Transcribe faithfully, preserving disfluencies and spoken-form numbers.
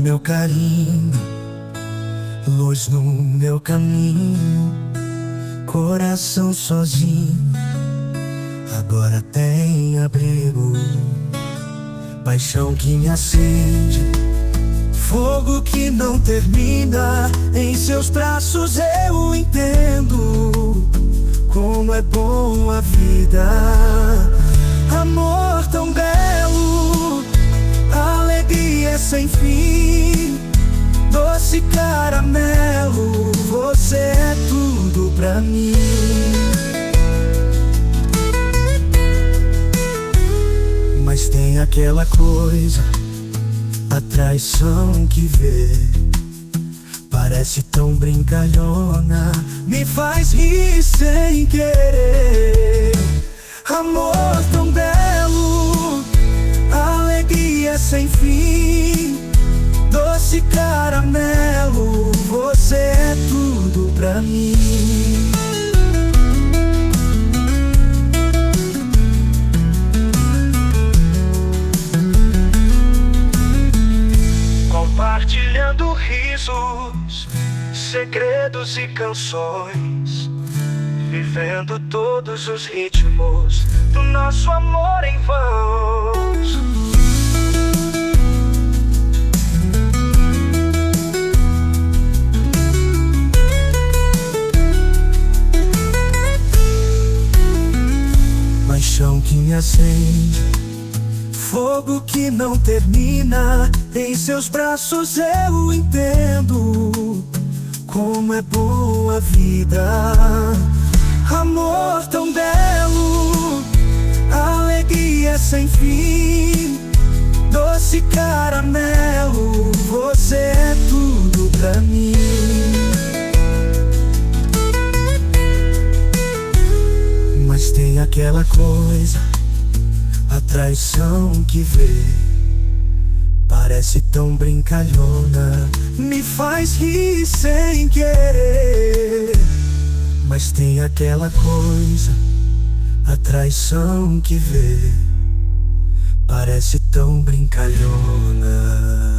meu carinho, luz no meu caminho. Coração sozinho, agora tem abrigo. Paixão que me acende, fogo que não termina. Em seus braços eu entendo como é bom a vida. Amor tão belo, alegria sem fim, doce caramelo, você é tudo pra mim. Mas tem aquela coisa, a traição que vê, parece tão brincalhona, me faz rir sem querer. Amor tão belo, alegria sem fim, doce caramelo, você é tudo pra mim. Compartilhando risos, segredos e canções, vivendo todos os ritmos do nosso amor em vãos. Paixão que me acende, fogo que não termina. Em seus braços eu entendo como é boa a vida. Amor tão belo, alegria sem fim, doce caramelo, você é tudo pra mim. Mas tem aquela coisa, a traição que vê, parece tão brincalhona, me faz rir sem querer. Mas tem aquela coisa, a traição que vê, parece tão brincalhona.